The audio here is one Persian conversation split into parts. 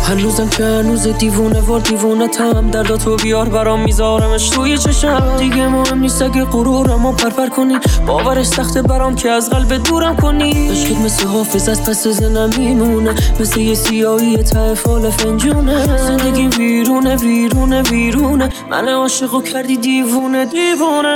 هنوزم که هنوز دیوونه وار دیوونه تم، درداتو بیار برام میذارمش توی چشم. دیگه مهم نیست اگه غرورمو پرپر کنی، باورش سخته برام که از قلب دورم کنی. عشقت مثل حافظ از پس زنم میمونه، مثل یه سیاهی ته فال فنجونه. زندگی ویرونه ویرونه ویرونه، من عاشقو کردی دیوونه دیوونه.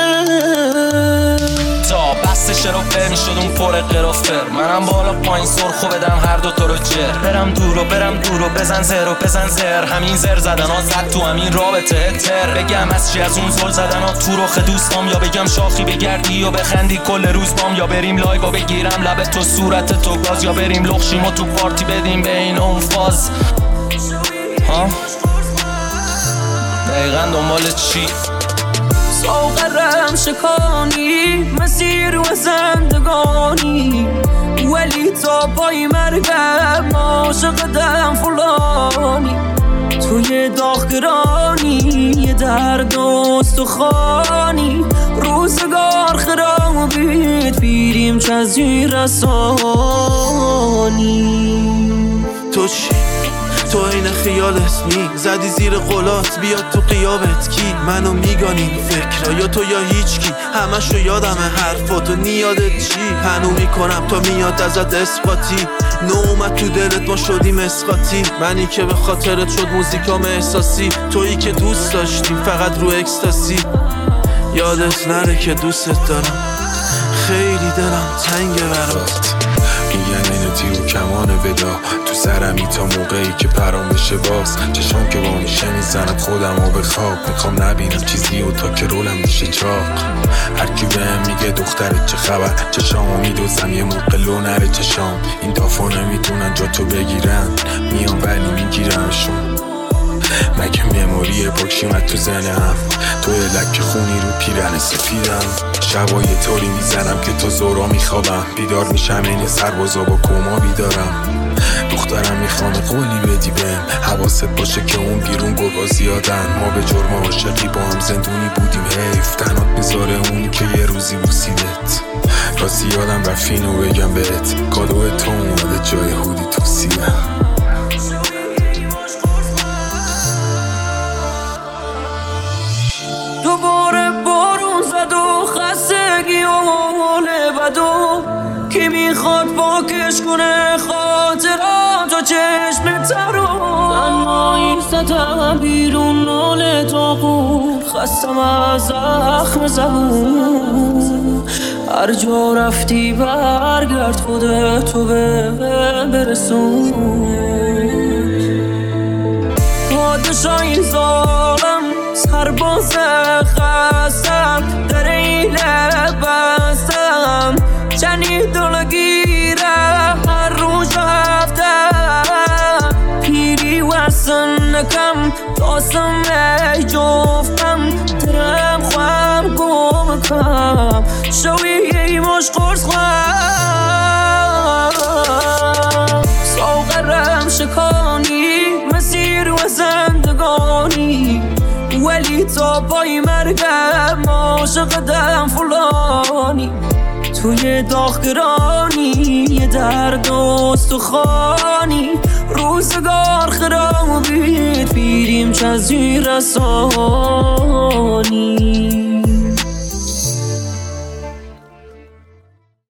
تا بست شرافه میشد اون پر قرافر، منم بالا پایین سرخو بدم هر دو تا رو جر. برم دور و بزن زر و بزن زر، همین زر زدن ها زد تو همین رابطه تر. بگم از چی از اون زل زدن ها تو رخ دوستام، یا بگم شاخی بگردی و بخندی کل روز بام، یا بریم لایو و بگیرم لب تو صورت تو گاز، یا بریم لخشیم و تو پارتی بدیم بین اون فاز. ها دقیقا دنبال چی؟ ساغرم شکانی، مسیر و زندگانی، ولی تا پای مرگم عاشقتم فلانی. توی داغگرانی یه درد و استخوانی، روزگار خرابید پیریم چه از این رسانی. تو چی؟ تو این خیالت زدی زیر قولات، بیاد تو قیابت کی منو میگانی فکرها، یا تو یا هیچ کی. همشو یادمه حرفاتو نیادت چی؟ هنو میکنم تا میاد ازت اثباتی، نومت تو دلت ما شدیم اسقاطی. منی که به خاطرت شد موزیکام احساسی، تویی که دوست داشتیم فقط رو اکستاسی. یادت نره که دوستت دارم، خیلی دلم تنگه برات. میگن اینو تیر و کمان ودا تو سرمی تا موقعی که پرام بشه باز. چشام که با میشه میزند خودم و به خواب، میخوام نبینم چیزی و تا که رولم میشه چاق. هرکی بهم میگه دخترت چه خبر، چشامو میدوزم یه موقع لو نره چشام. این دافو نمیتونن جا تو بگیرن، میان ولی میگیرمشون. مگه مموری پاکشیمت تو زنم، تو لک خونی رو پیرن سفیدم. شبای طوری میزنم که تو زورا میخوابم، بیدار میشم این سربازا با کما بیدارم. دخترم میخوام قولی بدی بهم، حواست باشه که اون بیرون گرگا زیادن. ما به جرم عاشقی با هم زندونی بودیم، حیف تنات میذاره اونی که یه روزی بوسیدت. راستی یادم رفت اینو بگم بهت، کادو تو اومده جای هودی تو سیبم. دوباره بارون زد و خستگی و حال بدو، کی میخواد پاکش کنه خاطرات و چشم ترو. من ایستادم بیرون ناله تا بود، خستم از زخم زبون. هر جا رفتی برگرد خودتو برسون. پادشاهی ظالم سرباز خستم، در این لبستم جنی دلگیره هر روز هفتم. پیری وستن نکم داستم ای جفتم، درم خوام گم کم شوی مش قرص خوام. ساغرم شکانی، مسیر و زندگانی، ولی تا پای مرگم عاشقتم فلانی. توی داغگرانی یه درد و استخوانی، روزگار خرابید پیریم چه از این رسانی.